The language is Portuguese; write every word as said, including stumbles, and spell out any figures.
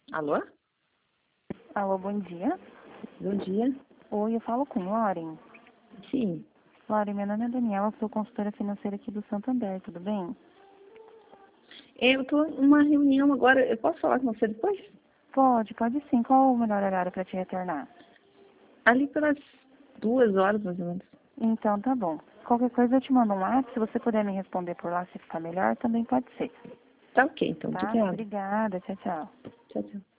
Alô? Alô, bom dia. Bom dia. Oi, eu falo com Lauren. Sim. Lauren, meu nome é Daniela, sou consultora financeira aqui do Santander, tudo bem? Eu estou numa reunião agora. Eu posso falar com você depois? Pode, pode sim. Qual o melhor horário para te retornar? Ali pelas duas horas, mais ou menos. Então, tá bom. Qualquer coisa eu te mando um WhatsApp, se você puder me responder por lá, se ficar melhor, também pode ser. Tá ok, então. Tá? Obrigada. Obrigada, tchau, tchau. Tchau, tchau.